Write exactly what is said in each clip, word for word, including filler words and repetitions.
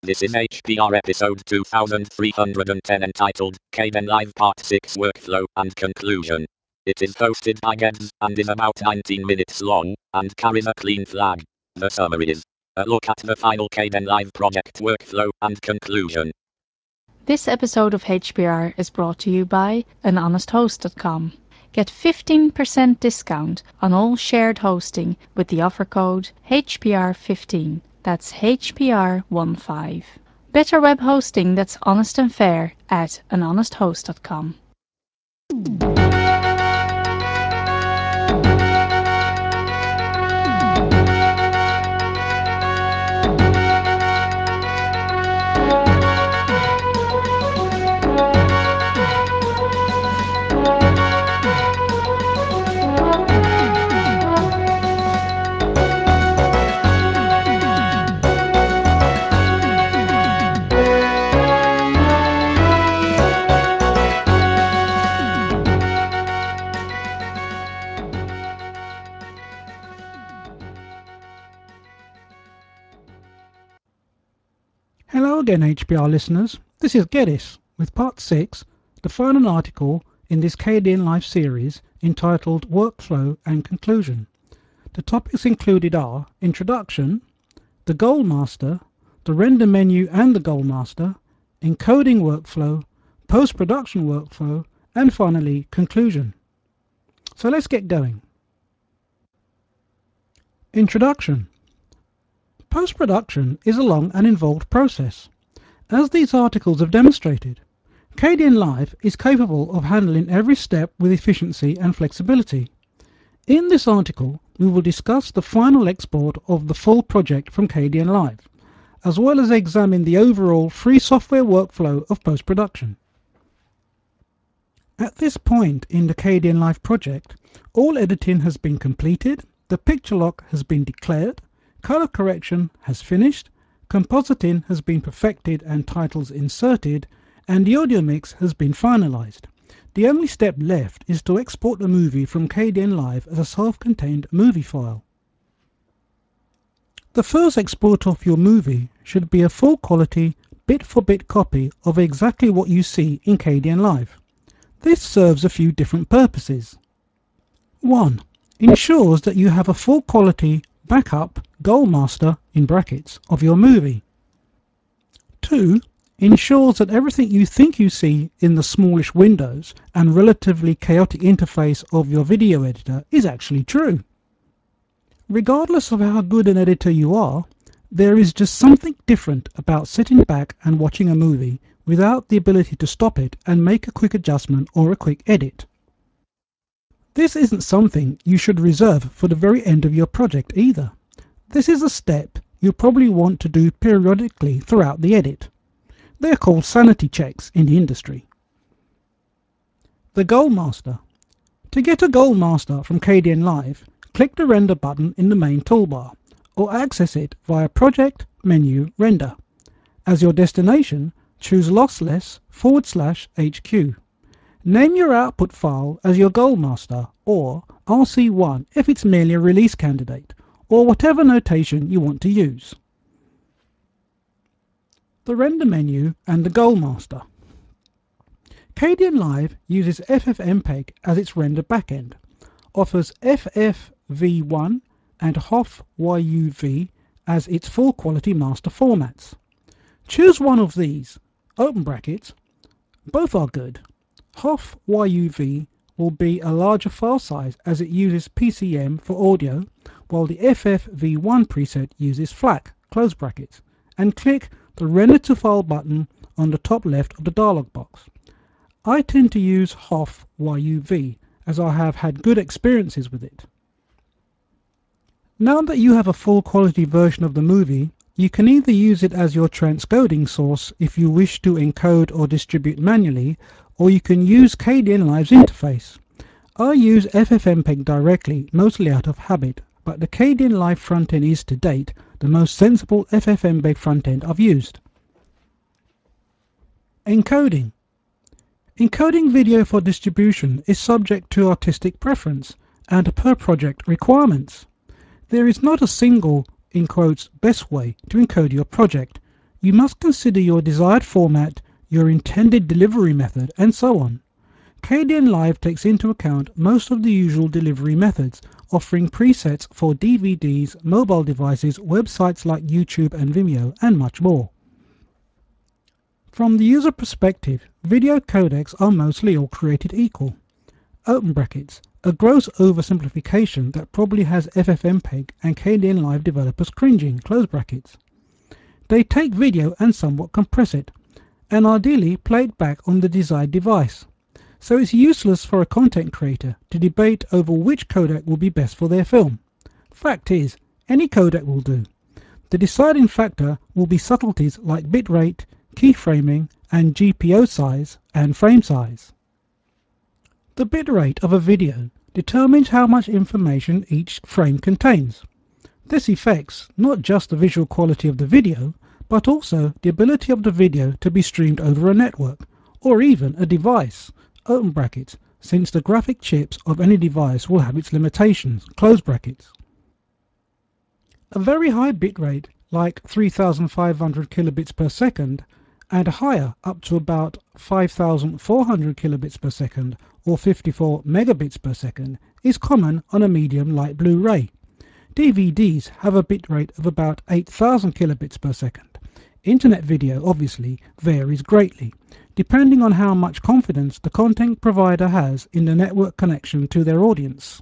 This is H P R episode two thousand three hundred ten entitled Kdenlive Part six Workflow and Conclusion. It is hosted by Gedz and is about nineteen minutes long and carries a clean flag. The summary is a look at the final Kdenlive project workflow and conclusion. This episode of H P R is brought to you by an honest host dot com. Get fifteen percent discount on all shared hosting with the offer code H P R fifteen. That's H P R fifteen. Better web hosting that's honest and fair at an honest host dot com. Hello again H P R listeners, this is Geddes with part six, the final article in this Kdenlive series entitled Workflow and Conclusion. The topics included are Introduction, the Goal Master, the Render Menu and the Goal Master, Encoding Workflow, Post-Production Workflow, and finally Conclusion. So let's get going. Introduction. Post-production is a long and involved process. As these articles have demonstrated, Kdenlive is capable of handling every step with efficiency and flexibility. In this article, we will discuss the final export of the full project from Kdenlive, as well as examine the overall free software workflow of post-production. At this point in the Kdenlive project, all editing has been completed, the picture lock has been declared, color correction has finished, compositing has been perfected and titles inserted, and the audio mix has been finalized. The only step left is to export the movie from Kdenlive as a self-contained movie file. The first export of your movie should be a full quality, bit-for-bit copy of exactly what you see in Kdenlive. This serves a few different purposes. one. Ensures that you have a full quality backup goal master in brackets of your movie. two. Ensures that everything you think you see in the smallish windows and relatively chaotic interface of your video editor is actually true. Regardless of how good an editor you are, there is just something different about sitting back and watching a movie without the ability to stop it and make a quick adjustment or a quick edit. This isn't something you should reserve for the very end of your project either. This is a step you'll probably want to do periodically throughout the edit. They are called sanity checks in the industry. The Goal Master. To get a Goal Master from Kdenlive, click the Render button in the main toolbar, or access it via Project, Menu, Render. As your destination, choose lossless forward slash HQ. Name your output file as your Goal Master, or R C one if it's merely a release candidate, or whatever notation you want to use. The Render Menu and the Goal Master. Kdenlive uses FFmpeg as its render backend, offers F F V one and H O F Y U V as its full quality master formats. Choose one of these, open brackets, both are good. H O F Y U V will be a larger file size as it uses P C M for audio, while the F F V one preset uses FLAC, close brackets, and click the Render to File button on the top left of the dialog box. I tend to use H O F Y U V as I have had good experiences with it. Now that you have a full quality version of the movie, you can either use it as your transcoding source if you wish to encode or distribute manually, or you can use Kdenlive's interface. I use FFmpeg directly, mostly out of habit, but the Kdenlive frontend is to date the most sensible FFmpeg frontend I've used. Encoding. Encoding video for distribution is subject to artistic preference and per project requirements. There is not a single, in quotes, best way to encode your project. You must consider your desired format, your intended delivery method, and so on. Kdenlive takes into account most of the usual delivery methods, offering presets for D V Ds, mobile devices, websites like YouTube and Vimeo, and much more. From the user perspective, video codecs are mostly all created equal. Open brackets, a gross oversimplification that probably has FFmpeg and Kdenlive developers cringing, close brackets. They take video and somewhat compress it, and ideally play it back on the desired device. So it's useless for a content creator to debate over which codec will be best for their film. Fact is, any codec will do. The deciding factor will be subtleties like bitrate, keyframing, and G P O size and frame size. The bitrate of a video determines how much information each frame contains. This affects not just the visual quality of the video, but also the ability of the video to be streamed over a network, or even a device, open brackets, since the graphic chips of any device will have its limitations, close brackets. A very high bitrate, like three thousand five hundred kilobits per second, and higher up to about five thousand four hundred kilobits per second or fifty-four megabits per second, is common on a medium like Blu-ray. D V Ds have a bitrate of about eight thousand kilobits per second. Internet video obviously varies greatly, depending on how much confidence the content provider has in the network connection to their audience.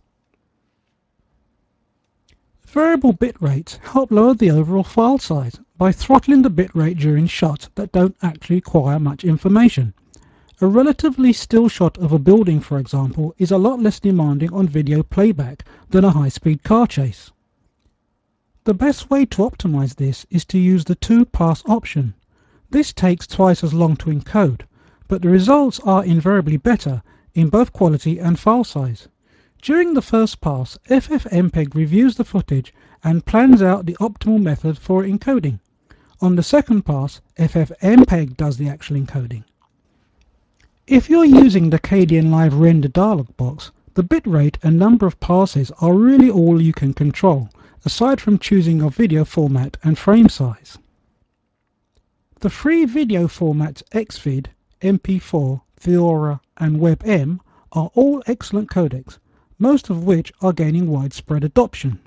Variable bit rates help lower the overall file size by throttling the bitrate during shots that don't actually require much information. A relatively still shot of a building, for example, is a lot less demanding on video playback than a high-speed car chase. The best way to optimize this is to use the two-pass option. This takes twice as long to encode, but the results are invariably better in both quality and file size. During the first pass, FFmpeg reviews the footage and plans out the optimal method for encoding. On the second pass, FFmpeg does the actual encoding. If you're using the Kdenlive render dialog box, the bitrate and number of passes are really all you can control, aside from choosing your video format and frame size. The free video formats X V I D, M P four, Theora, and WebM are all excellent codecs, most of which are gaining widespread adoption.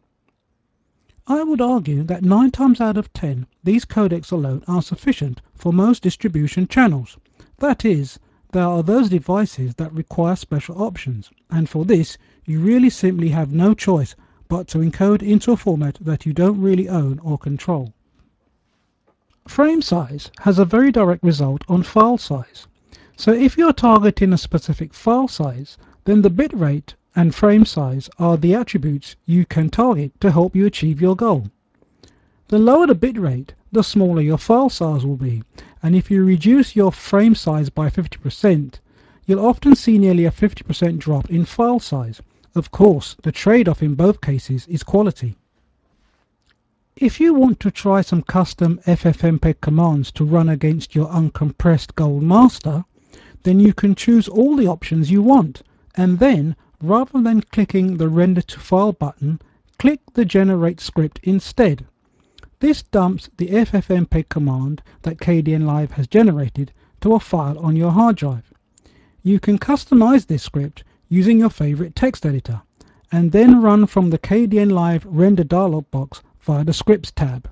I would argue that nine times out of ten, these codecs alone are sufficient for most distribution channels. That is, there are those devices that require special options, and for this, you really simply have no choice but to encode into a format that you don't really own or control. Frame size has a very direct result on file size. So if you're targeting a specific file size, then the bitrate and frame size are the attributes you can target to help you achieve your goal. The lower the bitrate, the smaller your file size will be, and if you reduce your frame size by fifty percent, you'll often see nearly a fifty percent drop in file size. Of course, the trade-off in both cases is quality. If you want to try some custom FFmpeg commands to run against your uncompressed Gold Master, then you can choose all the options you want, and then, rather than clicking the Render to File button, click the Generate Script instead. This dumps the FFmpeg command that Kdenlive has generated to a file on your hard drive. You can customize this script using your favorite text editor, and then run from the Kdenlive Render dialog box via the Scripts tab.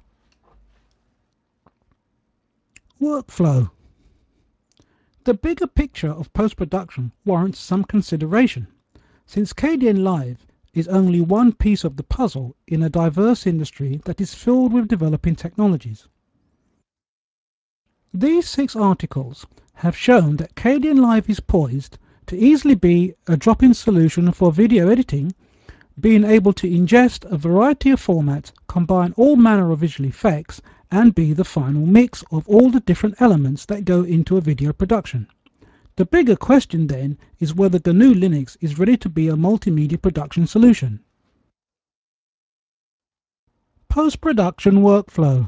Workflow. The bigger picture of post-production warrants some consideration, since Kdenlive is only one piece of the puzzle in a diverse industry that is filled with developing technologies. These six articles have shown that Kdenlive is poised to easily be a drop-in solution for video editing, being able to ingest a variety of formats, combine all manner of visual effects, and be the final mix of all the different elements that go into a video production. The bigger question then is whether G N U Linux is ready to be a multimedia production solution. Post-production workflow.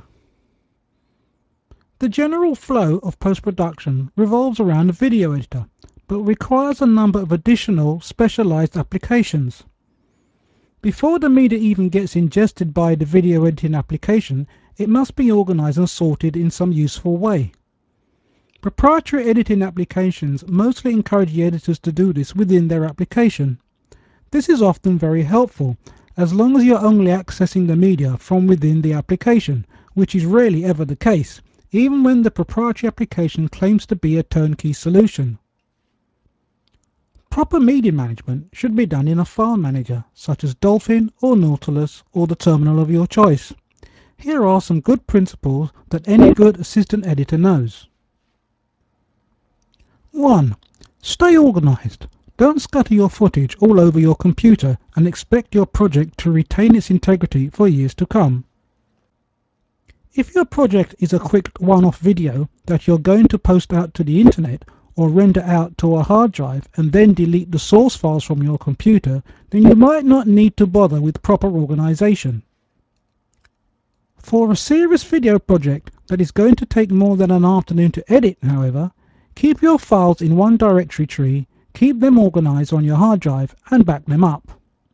The general flow of post-production revolves around a video editor, but requires a number of additional specialized applications. Before the media even gets ingested by the video editing application, it must be organized and sorted in some useful way. Proprietary editing applications mostly encourage the editors to do this within their application. This is often very helpful, as long as you're only accessing the media from within the application, which is rarely ever the case, even when the proprietary application claims to be a turnkey solution. Proper media management should be done in a file manager, such as Dolphin or Nautilus or the terminal of your choice. Here are some good principles that any good assistant editor knows. one. Stay organized. Don't scatter your footage all over your computer and expect your project to retain its integrity for years to come. If your project is a quick one-off video that you're going to post out to the internet or render out to a hard drive and then delete the source files from your computer, then you might not need to bother with proper organization. For a serious video project that is going to take more than an afternoon to edit, however, keep your files in one directory tree, keep them organized on your hard drive, and back them up.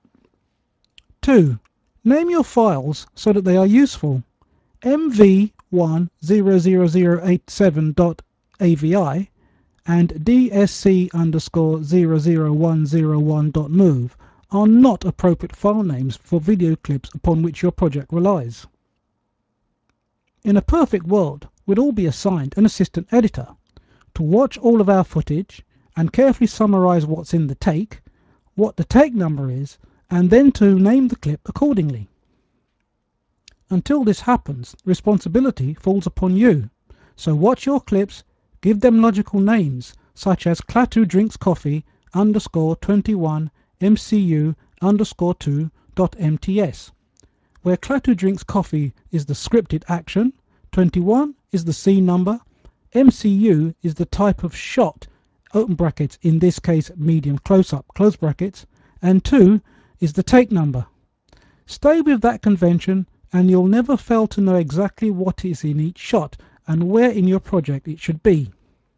two. Name your files so that they are useful. M V one zero zero zero eight seven dot A V I and D S C underscore zero zero one zero one dot move are not appropriate file names for video clips upon which your project relies. In a perfect world, we'd all be assigned an assistant editor to watch all of our footage and carefully summarize what's in the take, what the take number is, and then to name the clip accordingly. Until this happens, responsibility falls upon you. So watch your clips, give them logical names such as Klaatu drinks coffee underscore twenty-one M C U underscore two dot M T S, where Klaatu drinks coffee is the scripted action, twenty-one is the scene number, M C U is the type of shot, open brackets, in this case medium close-up, close brackets, and two is the take number. Stay with that convention and you'll never fail to know exactly what is in each shot and where in your project it should be.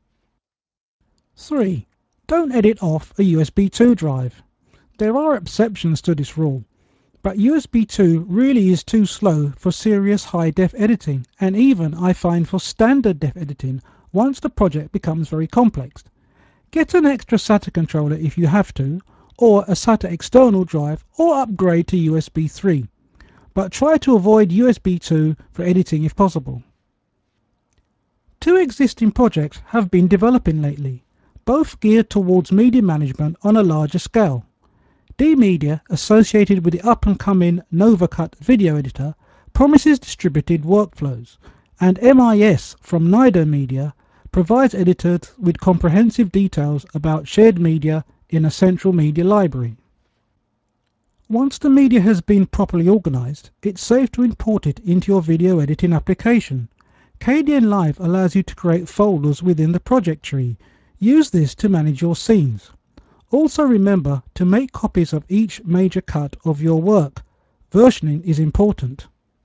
three. Don't edit off a U S B two drive. There are exceptions to this rule, but U S B two really is too slow for serious high-def editing, and even, I find, for standard def editing once the project becomes very complex. Get an extra SATA controller if you have to, or a SATA external drive, or upgrade to U S B three. But try to avoid U S B two for editing if possible. Two existing projects have been developing lately, both geared towards media management on a larger scale. D-Media, associated with the up-and-coming NovaCut video editor, promises distributed workflows, and M I S from Nido Media provides editors with comprehensive details about shared media in a central media library. Once the media has been properly organized, it's safe to import it into your video editing application. Kdenlive allows you to create folders within the project tree. Use this to manage your scenes. Also remember to make copies of each major cut of your work. Versioning is important.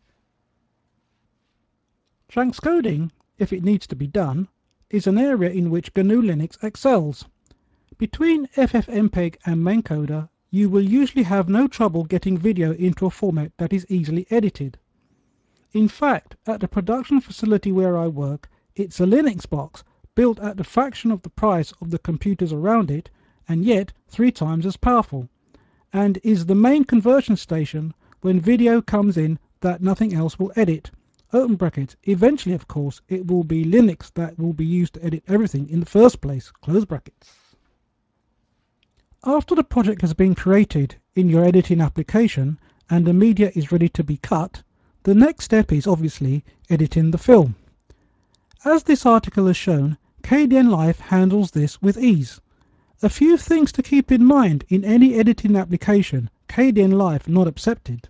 Transcoding, if it needs to be done, is an area in which G N U Linux excels. Between FFmpeg and Mancoder, you will usually have no trouble getting video into a format that is easily edited. In fact, at the production facility where I work, it's a Linux box built at a fraction of the price of the computers around it, and yet three times as powerful, and is the main conversion station when video comes in that nothing else will edit. Open brackets. Eventually, of course, it will be Linux that will be used to edit everything in the first place. Close brackets. After the project has been created in your editing application and the media is ready to be cut, the next step is obviously editing the film. As this article has shown, Kdenlive handles this with ease. A few things to keep in mind in any editing application, Kdenlive not accepted.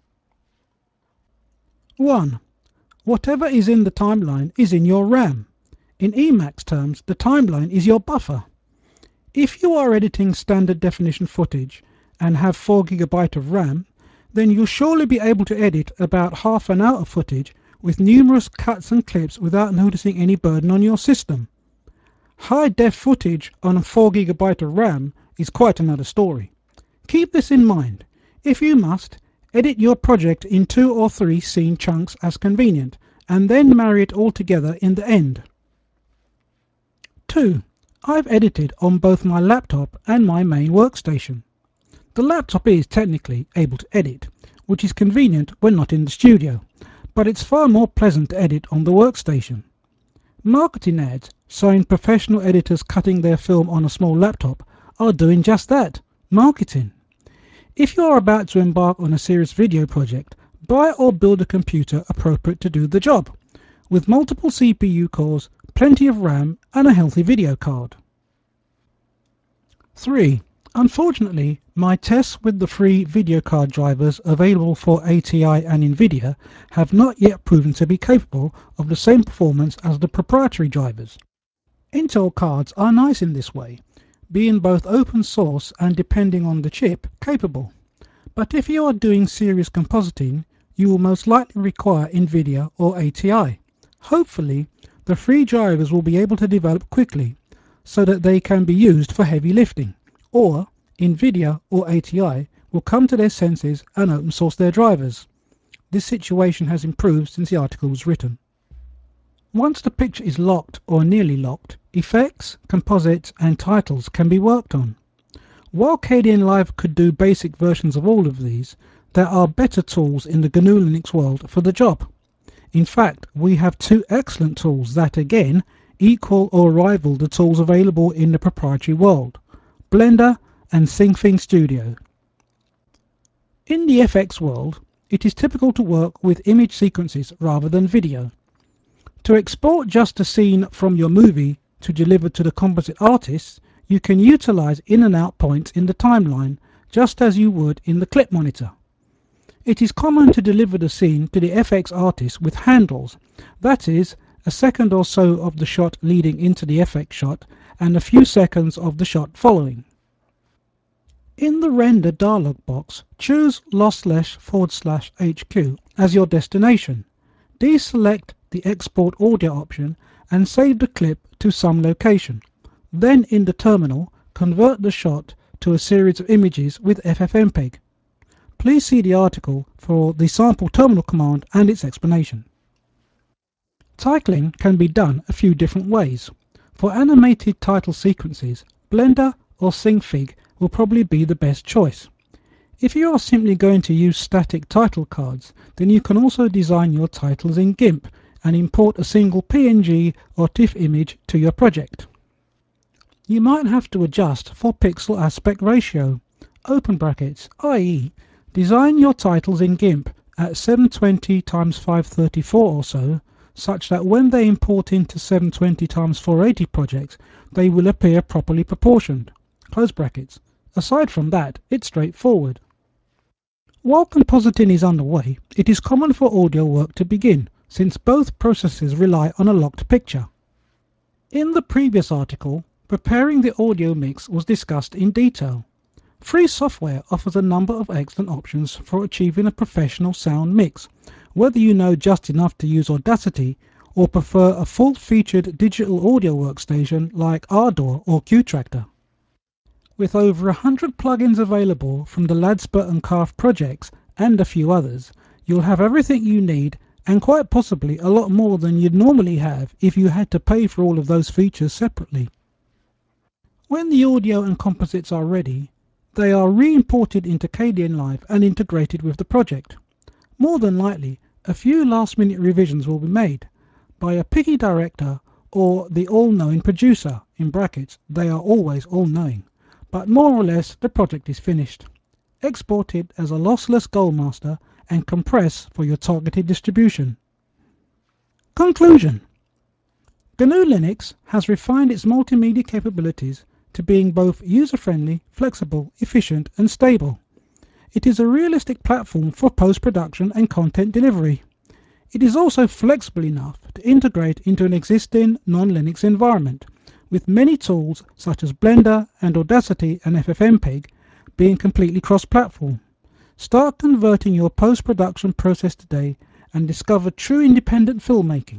one. Whatever is in the timeline is in your RAM. In Emacs terms, the timeline is your buffer. If you are editing standard definition footage and have four gigabytes of RAM, then you'll surely be able to edit about half an hour of footage with numerous cuts and clips without noticing any burden on your system. High def footage on a four gigabyte of RAM is quite another story. Keep this in mind. If you must, edit your project in two or three scene chunks as convenient, and then marry it all together in the end. two. I've edited on both my laptop and my main workstation. The laptop is technically able to edit, which is convenient when not in the studio, but it's far more pleasant to edit on the workstation. Marketing ads showing professional editors cutting their film on a small laptop are doing just that, marketing. If you are about to embark on a serious video project, buy or build a computer appropriate to do the job, with multiple C P U cores, plenty of RAM and a healthy video card. three. Unfortunately, my tests with the free video card drivers available for A T I and Nvidia have not yet proven to be capable of the same performance as the proprietary drivers. Intel cards are nice in this way, being both open source and, depending on the chip, capable. But if you are doing serious compositing, you will most likely require Nvidia or A T I. Hopefully, the free drivers will be able to develop quickly so that they can be used for heavy lifting, or Nvidia or A T I will come to their senses and open source their drivers. This situation has improved since the article was written. Once the picture is locked or nearly locked, effects, composites and titles can be worked on. While Kdenlive could do basic versions of all of these, there are better tools in the G N U Linux world for the job. In fact, we have two excellent tools that again equal or rival the tools available in the proprietary world, Blender and SyncThing Studio. In the F X world, it is typical to work with image sequences rather than video. To export just a scene from your movie to deliver to the composite artists, you can utilize in and out points in the timeline just as you would in the clip monitor. It is common to deliver the scene to the F X artist with handles, that is, a second or so of the shot leading into the F X shot and a few seconds of the shot following. In the render dialog box, choose lossless forward slash HQ as your destination. Deselect the export audio option and save the clip to some location. Then in the terminal, convert the shot to a series of images with FFmpeg. Please see the article for the sample terminal command and its explanation. Titling can be done a few different ways. For animated title sequences, Blender or SyncFig will probably be the best choice. If you are simply going to use static title cards, then you can also design your titles in GIMP and import a single P N G or TIFF image to your project. You might have to adjust for pixel aspect ratio, open brackets, that is, design your titles in GIMP at seven twenty by five thirty-four or so, such that when they import into seven twenty by four eighty projects, they will appear properly proportioned. Close brackets. Aside from that, it's straightforward. While compositing is underway, it is common for audio work to begin, since both processes rely on a locked picture. In the previous article, preparing the audio mix was discussed in detail. Free software offers a number of excellent options for achieving a professional sound mix, whether you know just enough to use Audacity or prefer a full-featured digital audio workstation like Ardour or Qtractor. With over a hundred plugins available from the Ladspur and Calf projects and a few others, you'll have everything you need and quite possibly a lot more than you'd normally have if you had to pay for all of those features separately. When the audio and composites are ready, they are re-imported into Kdenlive and integrated with the project. More than likely, a few last-minute revisions will be made by a picky director or the all-knowing producer, in brackets, they are always all-knowing, but more or less the project is finished. Export it as a lossless Goldmaster and compress for your targeted distribution. Conclusion: G N U Linux has refined its multimedia capabilities to being both user-friendly, flexible, efficient and stable. It is a realistic platform for post-production and content delivery. It is also flexible enough to integrate into an existing non-Linux environment, with many tools such as Blender and Audacity and FFmpeg being completely cross-platform. Start converting your post-production process today and discover true independent filmmaking.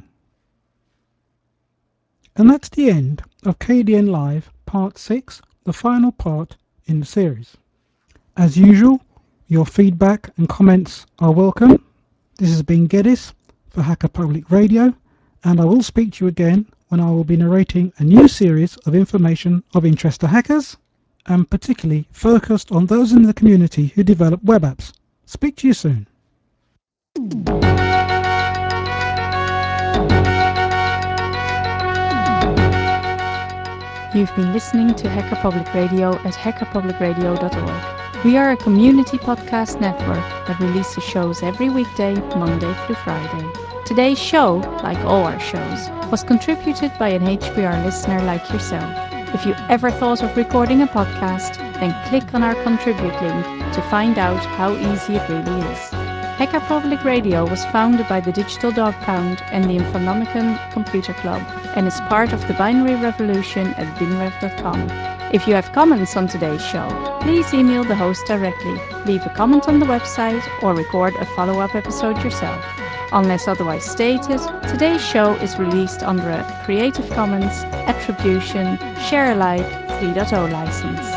And that's the end of Kdenlive Part six, the final part in the series. As usual, your feedback and comments are welcome. This has been Geddes for Hacker Public Radio, and I will speak to you again when I will be narrating a new series of information of interest to hackers, and particularly focused on those in the community who develop web apps. Speak to you soon. You've been listening to Hacker Public Radio at hacker public radio dot org. We are a community podcast network that releases shows every weekday, Monday through Friday. Today's show, like all our shows, was contributed by an H P R listener like yourself. If you ever thought of recording a podcast, then click on our contribute link to find out how easy it really is. Hacker Public Radio was founded by the Digital Dog Pound and the Infonomicon Computer Club and is part of the Binary Revolution at binrev dot com. If you have comments on today's show, please email the host directly, leave a comment on the website, or record a follow-up episode yourself. Unless otherwise stated, today's show is released under a Creative Commons Attribution Share Alike three point oh license.